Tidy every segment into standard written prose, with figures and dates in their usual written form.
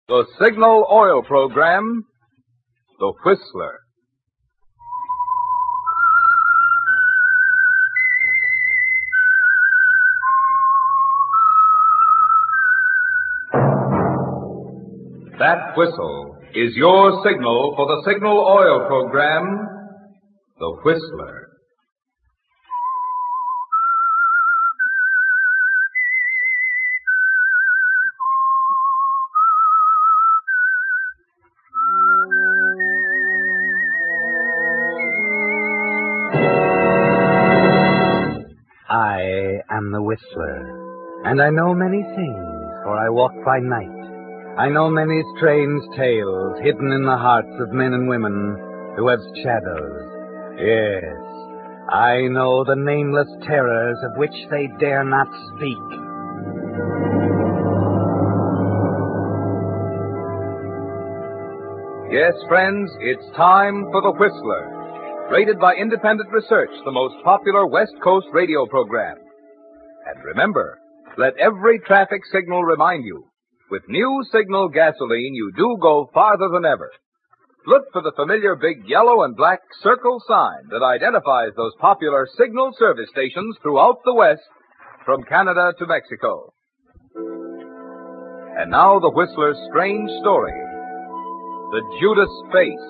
The Signal Oil Program, The Whistler. That whistle is your signal for the Signal Oil Program, The Whistler. I am the Whistler, and I know many things, for I walk by night. I know many strange tales hidden in the hearts of men and women who have shadows. Yes, I know the nameless terrors of which they dare not speak. Yes, friends, it's time for The Whistler. Rated by independent research, the most popular West Coast radio program. And remember, let every traffic signal remind you, with new Signal gasoline, you do go farther than ever. Look for the familiar big yellow and black circle sign that identifies those popular Signal service stations throughout the West, from Canada to Mexico. And now the Whistler's strange story, The Judas Face.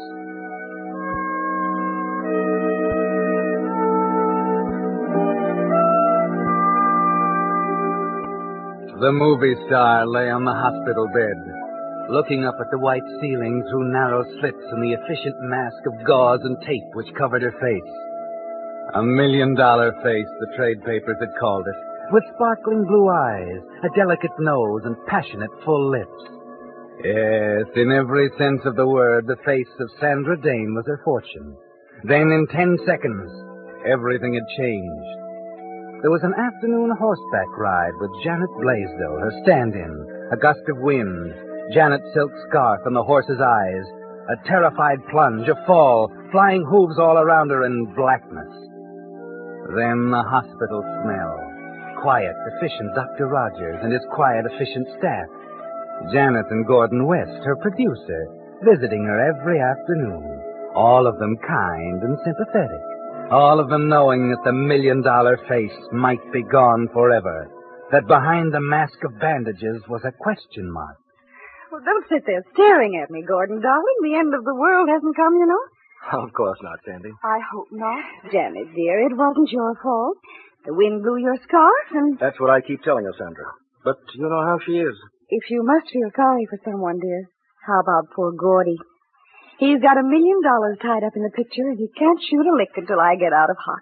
The movie star lay on the hospital bed, looking up at the white ceiling through narrow slits in the efficient mask of gauze and tape which covered her face. $1 million face, the trade papers had called it, with sparkling blue eyes, a delicate nose, and passionate full lips. Yes, in every sense of the word, the face of Sandra Dane was her fortune. Then, in 10 seconds, everything had changed. There was an afternoon horseback ride with Janet Blaisdell, her stand-in, a gust of wind, Janet's silk scarf in the horse's eyes, a terrified plunge, a fall, flying hooves all around her, and blackness. Then the hospital smell. Quiet, efficient Dr. Rogers and his quiet, efficient staff. Janet and Gordon West, her producer, visiting her every afternoon. All of them kind and sympathetic. All of them knowing that the $1 million face might be gone forever. That behind the mask of bandages was a question mark. Well, don't sit there staring at me, Gordon, darling. The end of the world hasn't come, you know. Of course not, Sandy. I hope not. Janet, dear, it wasn't your fault. The wind blew your scarf and... That's what I keep telling her, Sandra. But you know how she is. If you must feel sorry for someone, dear, how about poor Gordy? He's got $1 million tied up in the picture, and he can't shoot a lick until I get out of hock.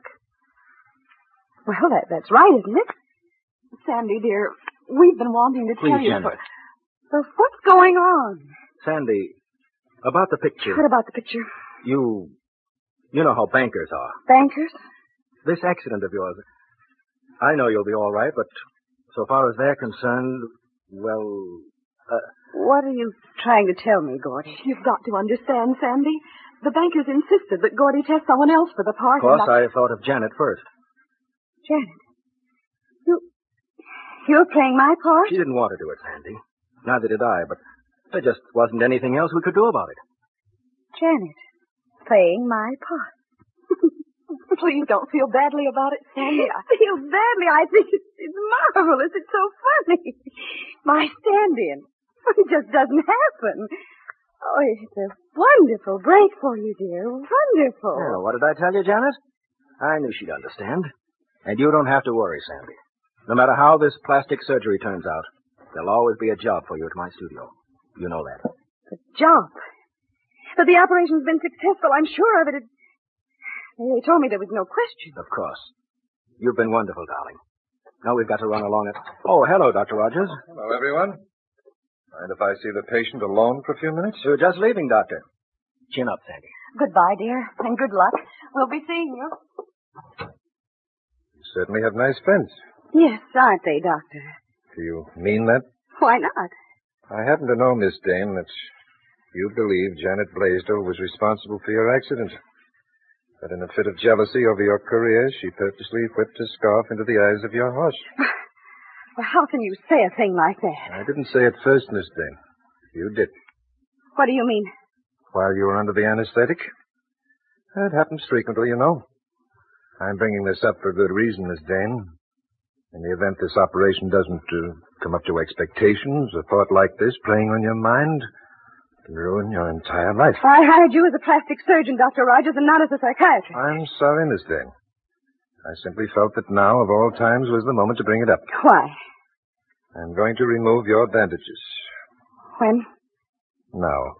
Well, that's right, isn't it? Sandy, dear, we've been wanting to tell you... Janet. So what's going on? Sandy, about the picture. What about the picture? You know how bankers are. Bankers? This accident of yours, I know you'll be all right, but so far as they're concerned, well... What are you trying to tell me, Gordy? You've got to understand, Sandy. The bankers insisted that Gordy test someone else for the part. Of course, I thought of Janet first. Janet? You're playing my part? She didn't want to do it, Sandy. Neither did I, but there just wasn't anything else we could do about it. Janet, playing my part. Please don't feel badly about it, Sandy. Feel badly? I think it's marvelous. It's so funny. My stand-in. It just doesn't happen. Oh, it's a wonderful break for you, dear. Wonderful. Well, what did I tell you, Janet? I knew she'd understand. And you don't have to worry, Sandy. No matter how this plastic surgery turns out, there'll always be a job for you at my studio. You know that. A job? But the operation's been successful, I'm sure of it. They told me there was no question. Of course. You've been wonderful, darling. Now we've got to run along it. Oh, hello, Dr. Rogers. Hello, everyone. Mind if I see the patient alone for a few minutes? You're just leaving, Doctor. Chin up, Sandy. Goodbye, dear, and good luck. We'll be seeing you. You certainly have nice friends. Yes, aren't they, Doctor? Do you mean that? Why not? I happen to know, Miss Dane, that you believe Janet Blaisdell was responsible for your accident. That in a fit of jealousy over your career, she purposely whipped a scarf into the eyes of your horse. Well, how can you say a thing like that? I didn't say it first, Miss Dane. You did. What do you mean? While you were under the anesthetic? That happens frequently, you know. I'm bringing this up for good reason, Miss Dane. In the event this operation doesn't come up to expectations, a thought like this playing on your mind can ruin your entire life. I hired you as a plastic surgeon, Dr. Rogers, and not as a psychiatrist. I'm sorry, Miss Dane. I simply felt that now, of all times, was the moment to bring it up. Why? I'm going to remove your bandages. When? Now.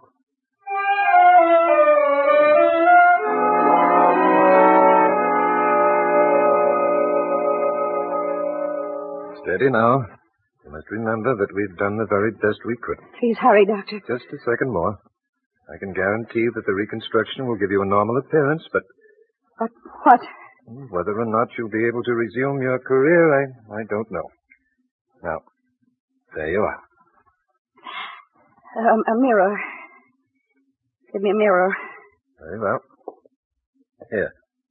Steady now. You must remember that we've done the very best we could. Please hurry, Doctor. Just a second more. I can guarantee that the reconstruction will give you a normal appearance, but... But what? Whether or not you'll be able to resume your career, I don't know. Now, there you are. A mirror. Give me a mirror. Very well. Here.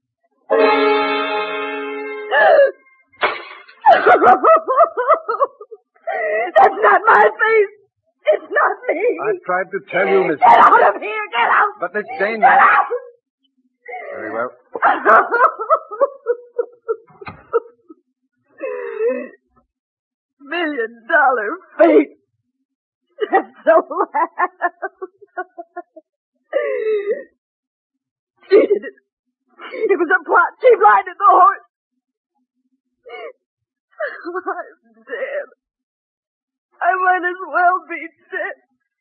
That's not my face. It's not me. I tried to tell you, Miss... Get out of here. Get out. But Miss Dane... Get out. Very well. $1 million face. That's so loud. She did it. It was a plot. She blinded the horse. I'm dead. I might as well be dead.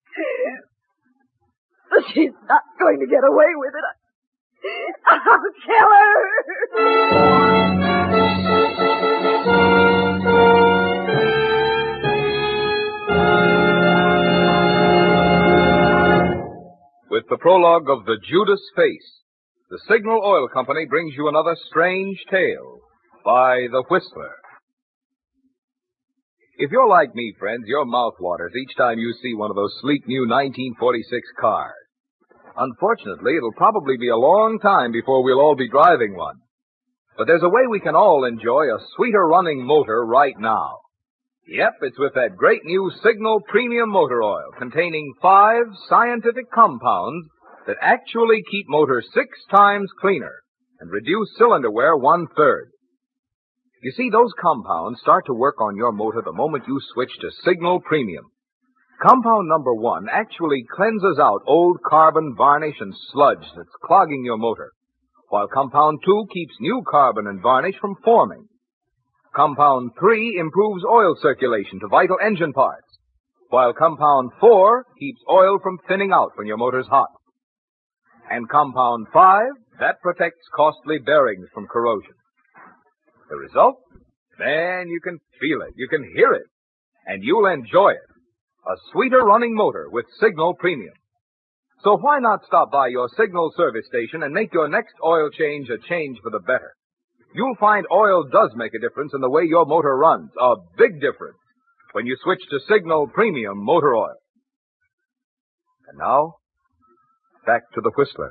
But she's not going to get away with it. I'll kill her. With the prologue of The Judas Face, the Signal Oil Company brings you another strange tale by The Whistler. If you're like me, friends, your mouth waters each time you see one of those sleek new 1946 cars. Unfortunately, it'll probably be a long time before we'll all be driving one. But there's a way we can all enjoy a sweeter running motor right now. Yep, it's with that great new Signal Premium Motor Oil containing 5 scientific compounds that actually keep motors 6 times cleaner and reduce cylinder wear 1/3. You see, those compounds start to work on your motor the moment you switch to Signal Premium. Compound number 1 actually cleanses out old carbon, varnish, and sludge that's clogging your motor, while compound 2 keeps new carbon and varnish from forming. Compound 3 improves oil circulation to vital engine parts, while compound 4 keeps oil from thinning out when your motor's hot. And compound 5, that protects costly bearings from corrosion. The result? Man, you can feel it, you can hear it, and you'll enjoy it. A sweeter running motor with Signal Premium. So why not stop by your Signal service station and make your next oil change a change for the better? You'll find oil does make a difference in the way your motor runs, a big difference, when you switch to Signal Premium Motor Oil. And now, back to the Whistler.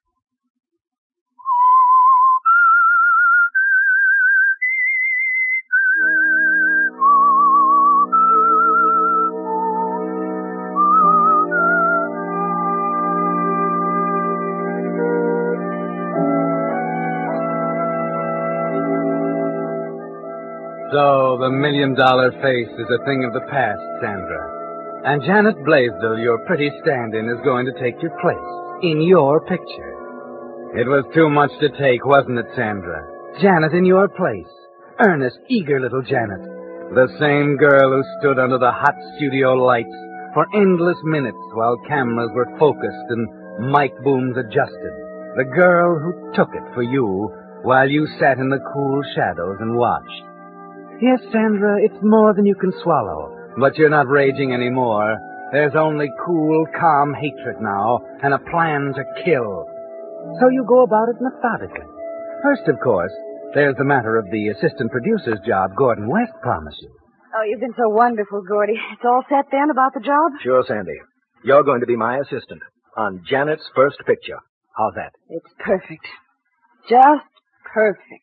So, the $1 million face is a thing of the past, Sandra. And Janet Blaisdell, your pretty stand-in, is going to take your place in your picture. It was too much to take, wasn't it, Sandra? Janet in your place. Earnest, eager little Janet. The same girl who stood under the hot studio lights for endless minutes while cameras were focused and mic booms adjusted. The girl who took it for you while you sat in the cool shadows and watched. Yes, Sandra, it's more than you can swallow. But you're not raging anymore. There's only cool, calm hatred now, and a plan to kill. So you go about it methodically. First, of course, there's the matter of the assistant producer's job Gordon West promised you. Oh, you've been so wonderful, Gordy. It's all set then about the job? Sure, Sandy. You're going to be my assistant on Janet's first picture. How's that? It's perfect. Just perfect.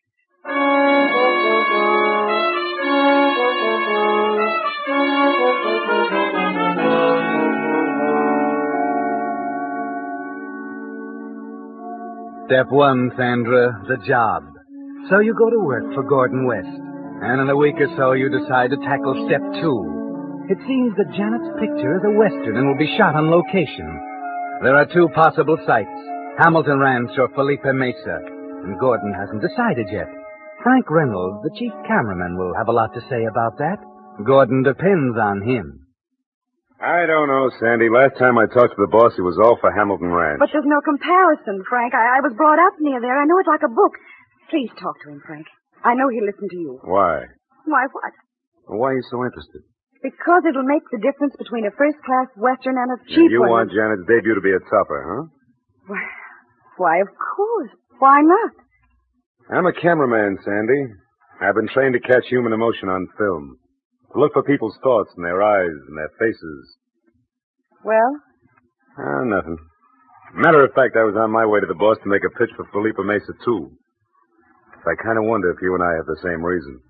Step one, Sandra, the job. So you go to work for Gordon West. And in a week or so, you decide to tackle step two. It seems that Janet's picture is a Western and will be shot on location. There are two possible sites, Hamilton Ranch or Felipe Mesa. And Gordon hasn't decided yet. Frank Reynolds, the chief cameraman, will have a lot to say about that. Gordon depends on him. I don't know, Sandy. Last time I talked to the boss, he was all for Hamilton Ranch. But there's no comparison, Frank. I was brought up near there. I know it like a book. Please talk to him, Frank. I know he'll listen to you. Why? Why what? Why are you so interested? Because it'll make the difference between a first-class Western and a cheap You one. want Janet's debut to be a topper, huh? Why, of course. Why not? I'm a cameraman, Sandy. I've been trained to catch human emotion on film. To look for people's thoughts in their eyes and their faces. Well? Nothing. Matter of fact, I was on my way to the boss to make a pitch for Felipe Mesa, too. I kind of wonder if you and I have the same reason.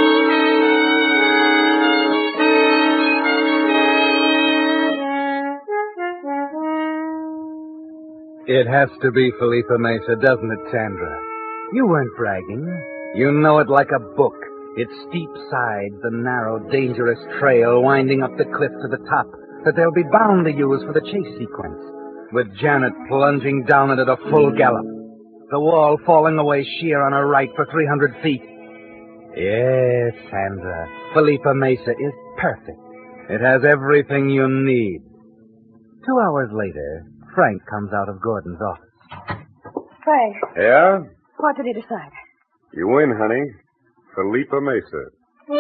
It has to be Felipe Mesa, doesn't it, Sandra? You weren't bragging. You know it like a book. Its steep sides, the narrow, dangerous trail winding up the cliff to the top that they'll be bound to use for the chase sequence, with Janet plunging down it at a full gallop, the wall falling away sheer on her right for 300 feet. Yes, Sandra, Felipe Mesa is perfect. It has everything you need. 2 hours later, Frank comes out of Gordon's office. Frank, Yeah? what did he decide? You win, honey. Felipe Mesa.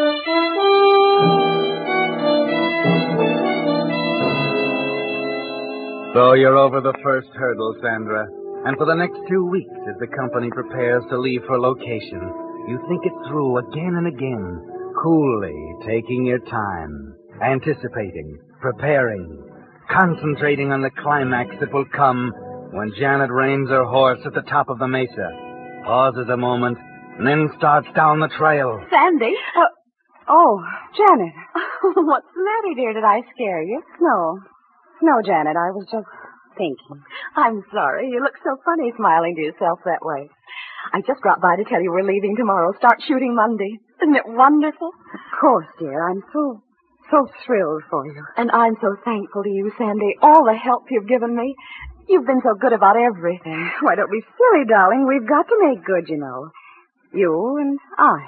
So you're over the first hurdle, Sandra. And for the next 2 weeks, as the company prepares to leave for location, you think it through again and again, coolly, taking your time, anticipating, preparing, concentrating on the climax that will come when Janet reins her horse at the top of the mesa, pauses a moment, and then starts down the trail. Sandy? Oh, Janet. What's the matter, dear? Did I scare you? No, Janet, I was just thinking. I'm sorry. You look so funny smiling to yourself that way. I just dropped by to tell you we're leaving tomorrow. Start shooting Monday. Isn't it wonderful? Of course, dear. I'm so thrilled for you. And I'm so thankful to you, Sandy. All the help you've given me. You've been so good about everything. Why, don't be silly, darling. We've got to make good, you know. You and I.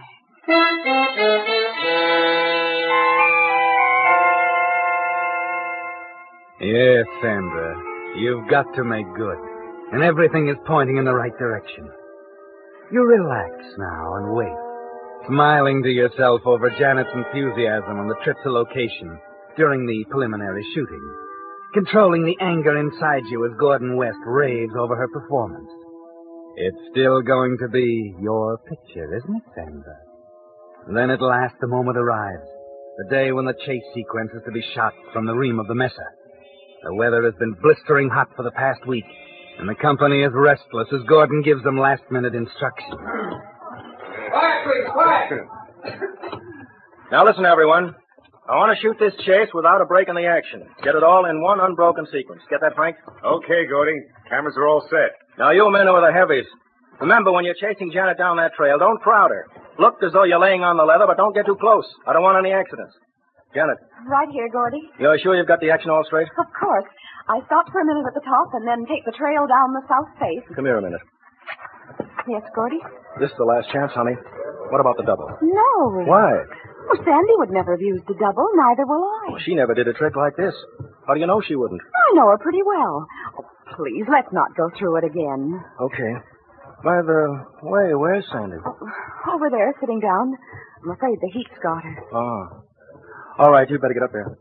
Yes, Sandra, you've got to make good. And everything is pointing in the right direction. You relax now and wait, smiling to yourself over Janet's enthusiasm on the trip to location during the preliminary shooting, controlling the anger inside you as Gordon West raves over her performance. It's still going to be your picture, isn't it, Sandra? Then at last the moment arrives, the day when the chase sequence is to be shot from the ream of the mesa. The weather has been blistering hot for the past week, and the company is restless as Gordon gives them last-minute instructions. Quiet, please, quiet! Now listen, everyone. I want to shoot this chase without a break in the action. Get it all in one unbroken sequence. Get that, Frank? Okay, Gordy. Cameras are all set. Now, you men who are the heavies, remember, when you're chasing Janet down that trail, don't crowd her. Look as though you're laying on the leather, but don't get too close. I don't want any accidents. Janet, Right here, Gordy. you're sure you've got the action all straight? Of course. I stopped for a minute at the top and then take the trail down the south face. Come here a minute. Yes, Gordy? This is the last chance, honey. What about the double? No. Why? Well, Sandy would never have used a double. Neither will I. Well, she never did a trick like this. How do you know she wouldn't? I know her pretty well. Oh, please, let's not go through it again. Okay. By the way, where's Sandy? Over there, sitting down. I'm afraid the heat's got her. Oh. All right, you'd better get up there.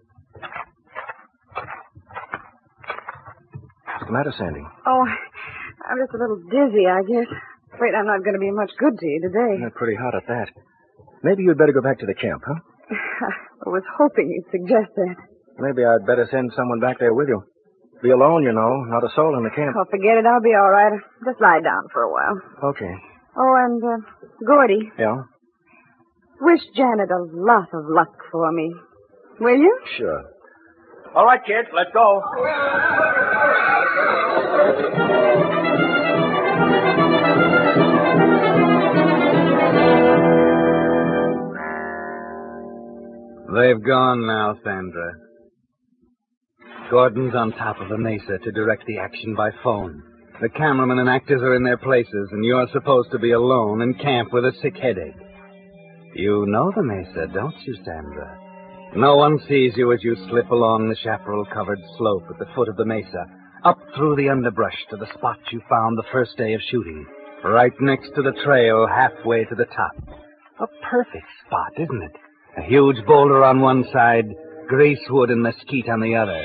What's the matter, Sandy? Oh, I'm just a little dizzy, I guess. Afraid I'm not going to be much good to you today. You're pretty hot at that. Maybe you'd better go back to the camp, huh? I was hoping you'd suggest that. Maybe I'd better send someone back there with you. Be alone, you know. Not a soul in the camp. Oh, forget it. I'll be all right. Just lie down for a while. Okay. Oh, and, Gordy, Yeah? wish Janet a lot of luck for me. Will you? Sure. All right, kids, let's go. They've gone now, Sandra. Gordon's on top of the mesa to direct the action by phone. The cameraman and actors are in their places, and you're supposed to be alone in camp with a sick headache. You know the mesa, don't you, Sandra? No one sees you as you slip along the chaparral-covered slope at the foot of the mesa, up through the underbrush to the spot you found the first day of shooting, right next to the trail halfway to the top. A perfect spot, isn't it? A huge boulder on one side, greasewood and mesquite on the other.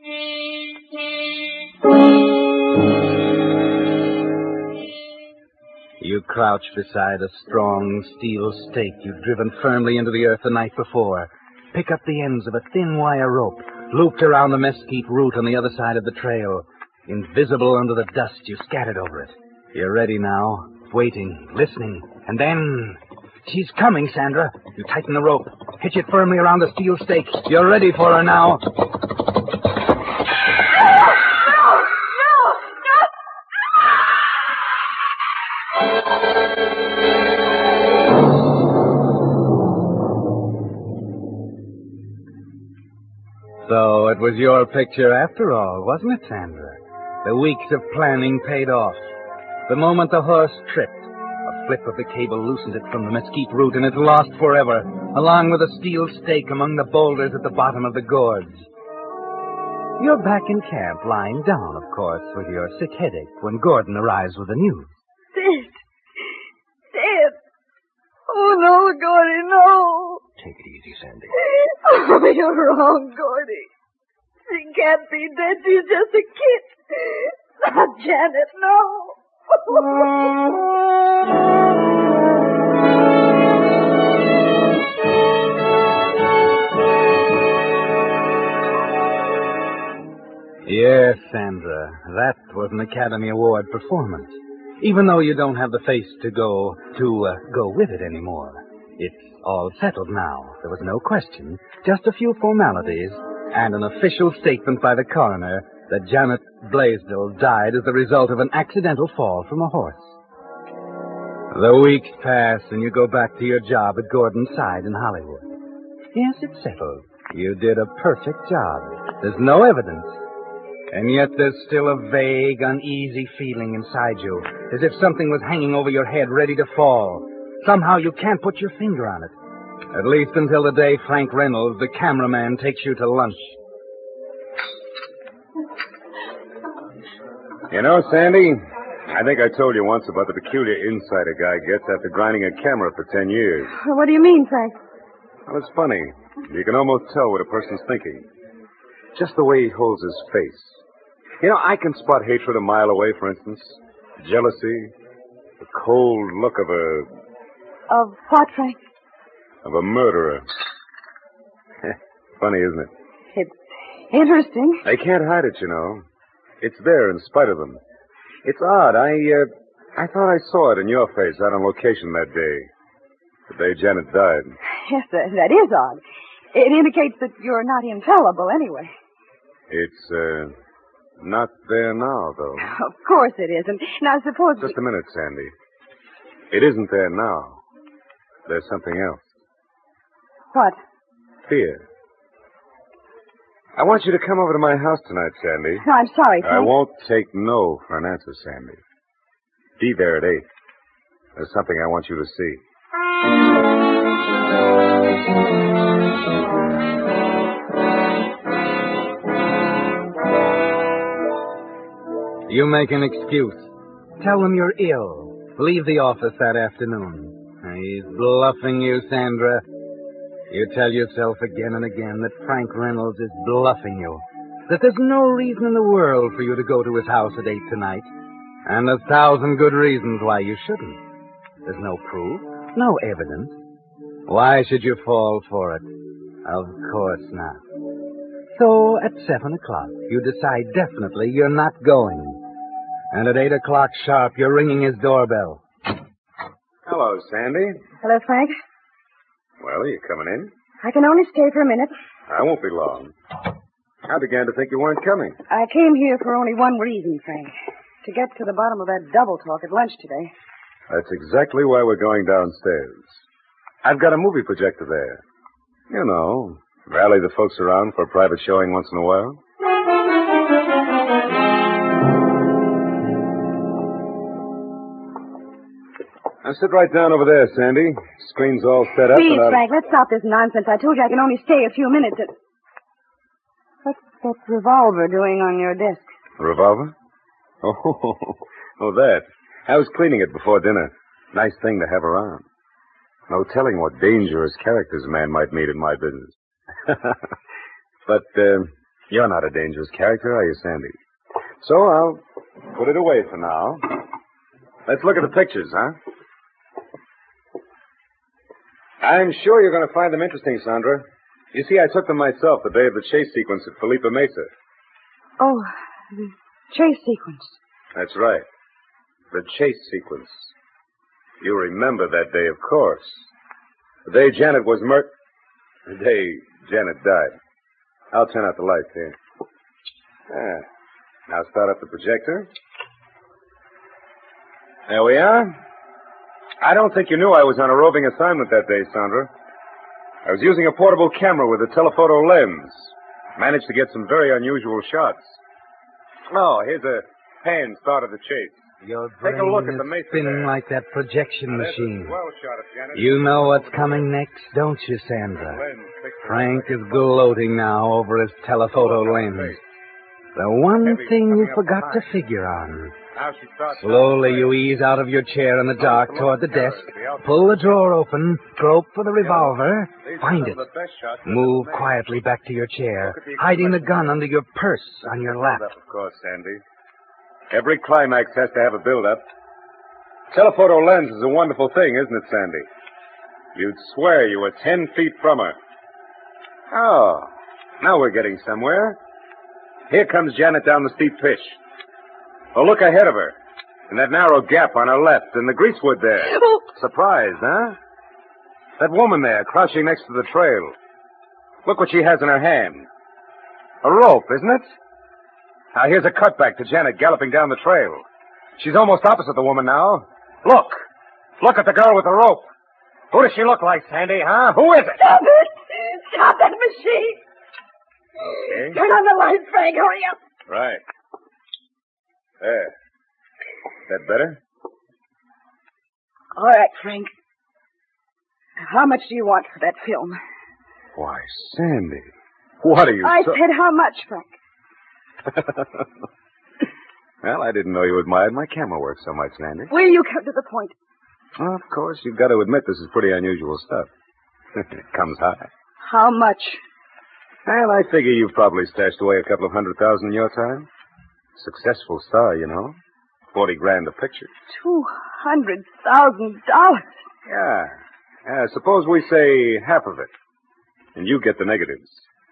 You crouch beside a strong steel stake you've driven firmly into the earth the night before. Pick up the ends of a thin wire rope, looped around the mesquite root on the other side of the trail. Invisible under the dust you scattered over it. You're ready now, waiting, listening, and then... She's coming, Sandra. You tighten the rope, hitch it firmly around the steel stake. You're ready for her now. So it was your picture after all, wasn't it, Sandra? The weeks of planning paid off. The moment the horse tripped, a flip of the cable loosened it from the mesquite root, and it's lost forever, along with a steel stake among the boulders at the bottom of the gorge. You're back in camp, lying down, of course, with your sick headache, when Gordon arrives with the news. Dead. Oh, no, Gordy, no. Take it easy, Sandy. Oh, you're wrong, Gordy. She can't be dead. She's just a kid. Not Janet, no. Yes, Sandra, that was an Academy Award performance. Even though you don't have the face to go with it anymore. It's all settled now. There was no question, just a few formalities, and an official statement by the coroner that Janet Blaisdell died as the result of an accidental fall from a horse. The weeks pass, and you go back to your job at Gordon's side in Hollywood. Yes, it's settled. You did a perfect job. There's no evidence. And yet there's still a vague, uneasy feeling inside you, as if something was hanging over your head, ready to fall. Somehow you can't put your finger on it. At least until the day Frank Reynolds, the cameraman, takes you to lunch. You know, Sandy, I think I told you once about the peculiar insight a guy gets after grinding a camera for 10 years. What do you mean, Frank? Well, it's funny. You can almost tell what a person's thinking. Just the way he holds his face. You know, I can spot hatred a mile away, for instance. Jealousy. The cold look of Of what, Frank? a murderer. Funny, isn't it? It's interesting. They can't hide it, you know. It's there in spite of them. It's odd. I thought I saw it in your face out on location that day. The day Janet died. Yes, that is odd. It indicates that you're not infallible anyway. It's, not there now, though. Of course it isn't. Now, suppose... Just a minute, Sandy. It isn't there now. There's something else. What? Fear. I want you to come over to my house tonight, Sandy. No, I'm sorry, Frank. I won't take no for an answer, Sandy. Be there at 8. There's something I want you to see. You make an excuse. Tell them you're ill. Leave the office that afternoon. He's bluffing you, Sandra. You tell yourself again and again that Frank Reynolds is bluffing you. That there's no reason in the world for you to go to his house at 8 tonight. And 1,000 good reasons why you shouldn't. There's no proof, no evidence. Why should you fall for it? Of course not. So at 7 o'clock, you decide definitely you're not going. And at 8 o'clock sharp, you're ringing his doorbell. Hello, Sandy. Hello, Frank. Well, are you coming in? I can only stay for a minute. I won't be long. I began to think you weren't coming. I came here for only one reason, Frank. To get to the bottom of that double talk at lunch today. That's exactly why we're going downstairs. I've got a movie projector there. You know, rally the folks around for a private showing once in a while. Now sit right down over there, Sandy. Screen's all set up. Please, Frank, let's stop this nonsense. I told you I can only stay a few minutes. What's that revolver doing on your desk? A revolver? Oh, that. I was cleaning it before dinner. Nice thing to have around. No telling what dangerous characters a man might meet in my business. But you're not a dangerous character, are you, Sandy? So I'll put it away for now. Let's look at the pictures, huh? I'm sure you're going to find them interesting, Sandra. You see, I took them myself the day of the chase sequence at Felipe Mesa. Oh, the chase sequence. That's right. The chase sequence. You remember that day, of course. The day Janet was The day Janet died. I'll turn out the lights here. Now start up the projector. There we are. I don't think you knew I was on a roving assignment that day, Sandra. I was using a portable camera with a telephoto lens. Managed to get some very unusual shots. Oh, here's a hand start of the chase. Your Take a look brain at the is Mesa spinning there. like that projection Now, there's a machine. swell shot of Janet. You know what's coming next, don't you, Sandra? Frank is gloating now over his telephoto lens. The one thing you forgot to figure on. Now she starts Slowly you ease out of your chair in the dark toward the desk, pull the drawer open, grope for the revolver, find it. Move quietly back to your chair, hiding the gun under your purse on your lap. Of course, Sandy. Every climax has to have a build-up. Telephoto lens is a wonderful thing, isn't it, Sandy? You'd swear you were 10 feet from her. Oh, now we're getting somewhere. Here comes Janet down the steep pitch. Oh, look ahead of her. In that narrow gap on her left, and the greasewood there. Oh. Surprised, huh? That woman there, crouching next to the trail. Look what she has in her hand. A rope, isn't it? Now, here's a cutback to Janet galloping down the trail. She's almost opposite the woman now. Look. Look at the girl with the rope. Who does she look like, Sandy, huh? Who is it? Stop it! Stop that machine! Okay. Turn on the light, Frank. Hurry up. Right. There. That better? All right, Frank. How much do you want for that film? Why, Sandy. What are you I said how much, Frank? Well, I didn't know you admired my camera work so much, Sandy. Will you come to the point? Well, of course, you've got to admit this is pretty unusual stuff. It comes high. How much? Well, I figure you've probably stashed away a couple of $100,000 in your time. Successful star, you know. $40,000 a picture. $200,000. Yeah, suppose we say half of it. And you get the negatives.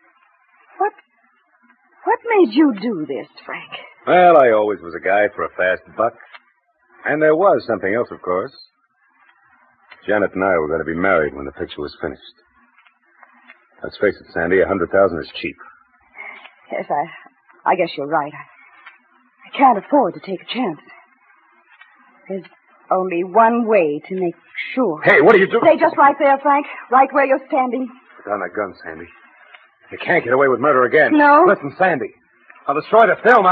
What made you do this, Frank? Well, I always was a guy for a fast buck. And there was something else, of course. Janet and I were going to be married when the picture was finished. Let's face it, Sandy, $100,000 is cheap. Yes, I guess you're right. I can't afford to take a chance. There's only one way to make sure. Hey, what are you doing? Stay just right there, Frank. Right where you're standing. Put down that gun, Sandy. You can't get away with murder again. No? Listen, Sandy. I'll destroy the film.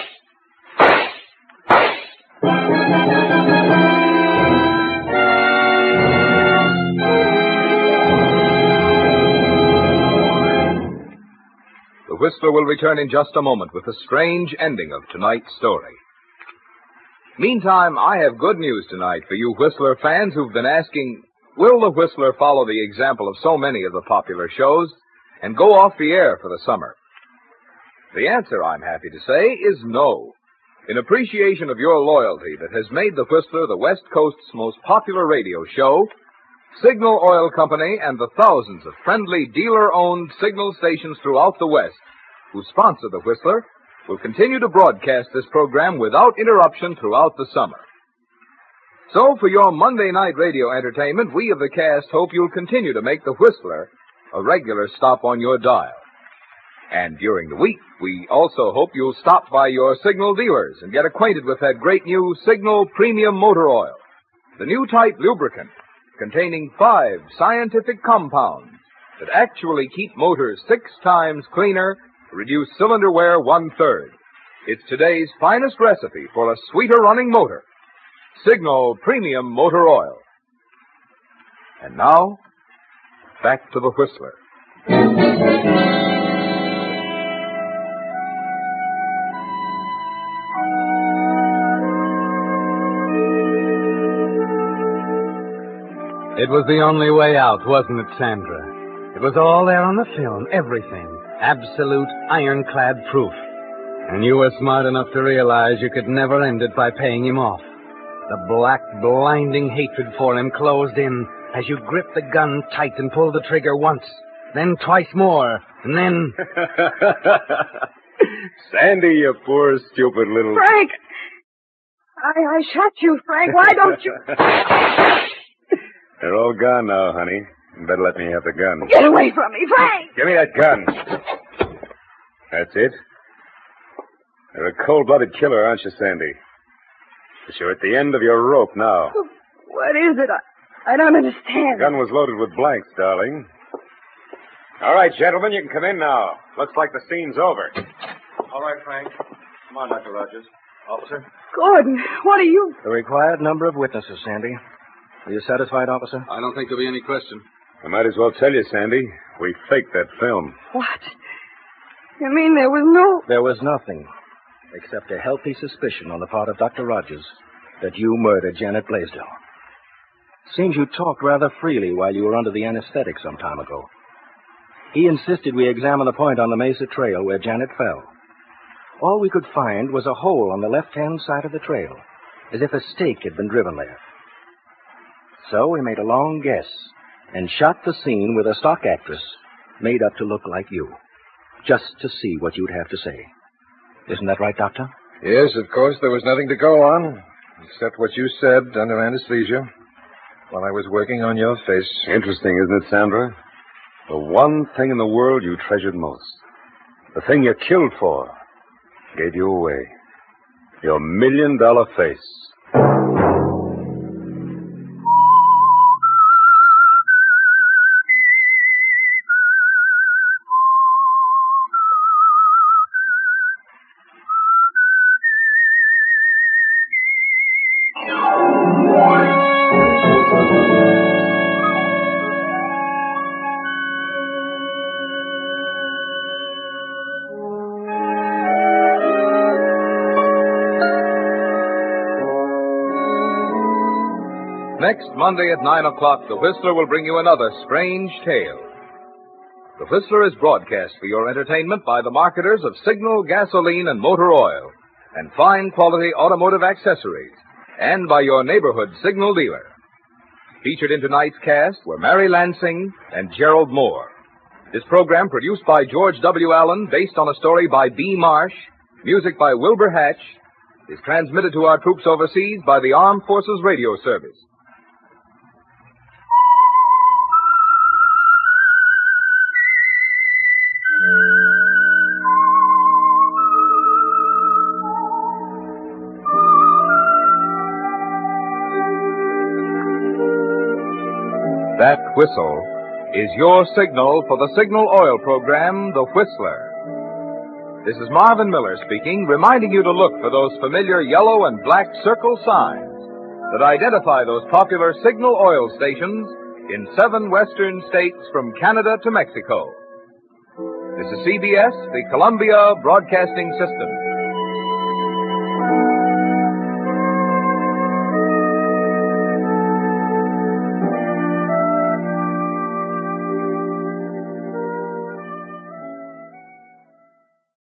The Whistler will return in just a moment with the strange ending of tonight's story. Meantime, I have good news tonight for you Whistler fans who've been asking, will the Whistler follow the example of so many of the popular shows and go off the air for the summer? The answer, I'm happy to say, is no. In appreciation of your loyalty that has made the Whistler the West Coast's most popular radio show, Signal Oil Company and the thousands of friendly dealer-owned signal stations throughout the West who sponsor the Whistler will continue to broadcast this program without interruption throughout the summer. So, for your Monday night radio entertainment, we of the cast hope you'll continue to make the Whistler a regular stop on your dial. And during the week, we also hope you'll stop by your Signal dealers and get acquainted with that great new Signal Premium Motor Oil, the new type lubricant containing 5 scientific compounds that actually keep motors 6 times cleaner, reduce cylinder wear 1/3. It's today's finest recipe for a sweeter running motor. Signal Premium Motor Oil. And now, back to the Whistler. It was the only way out, wasn't it, Sandra? It was all there on the film, everything. Absolute ironclad proof. And you were smart enough to realize you could never end it by paying him off. The black, blinding hatred for him closed in as you gripped the gun tight and pulled the trigger once, then twice more, and then... Sandy, you poor, stupid little... Frank! I shot you, Frank. Why don't you... They're all gone now, honey. You better let me have the gun. Get away from me, Frank! Give me that gun. That's it. You're a cold-blooded killer, aren't you, Sandy? But you're at the end of your rope now. What is it? I don't understand. The gun was loaded with blanks, darling. All right, gentlemen, you can come in now. Looks like the scene's over. All right, Frank. Come on, Dr. Rogers. Officer? Gordon, what are you... The required number of witnesses, Sandy. Are you satisfied, officer? I don't think there'll be any question. I might as well tell you, Sandy. We faked that film. What? You mean there was no... There was nothing except a healthy suspicion on the part of Dr. Rogers that you murdered Janet Blaisdell. Seems you talked rather freely while you were under the anesthetic some time ago. He insisted we examine the point on the Mesa Trail where Janet fell. All we could find was a hole on the left-hand side of the trail, as if a stake had been driven there. So we made a long guess and shot the scene with a stock actress made up to look like you, just to see what you'd have to say. Isn't that right, Doctor? Yes, of course, there was nothing to go on, except what you said under anesthesia while I was working on your face. Interesting, isn't it, Sandra? The one thing in the world you treasured most, the thing you killed for, gave you away. Your $1 million face. Next Monday at 9 o'clock, the Whistler will bring you another strange tale. The Whistler is broadcast for your entertainment by the marketers of Signal gasoline and motor oil and fine quality automotive accessories, and by your neighborhood Signal dealer. Featured in tonight's cast were Mary Lansing and Gerald Moore. This program, produced by George W. Allen, based on a story by B. Marsh, music by Wilbur Hatch, is transmitted to our troops overseas by the Armed Forces Radio Service. That whistle is your signal for the Signal Oil program, The Whistler. This is Marvin Miller speaking, reminding you to look for those familiar yellow and black circle signs that identify those popular Signal Oil stations in 7 western states from Canada to Mexico. This is CBS, the Columbia Broadcasting System.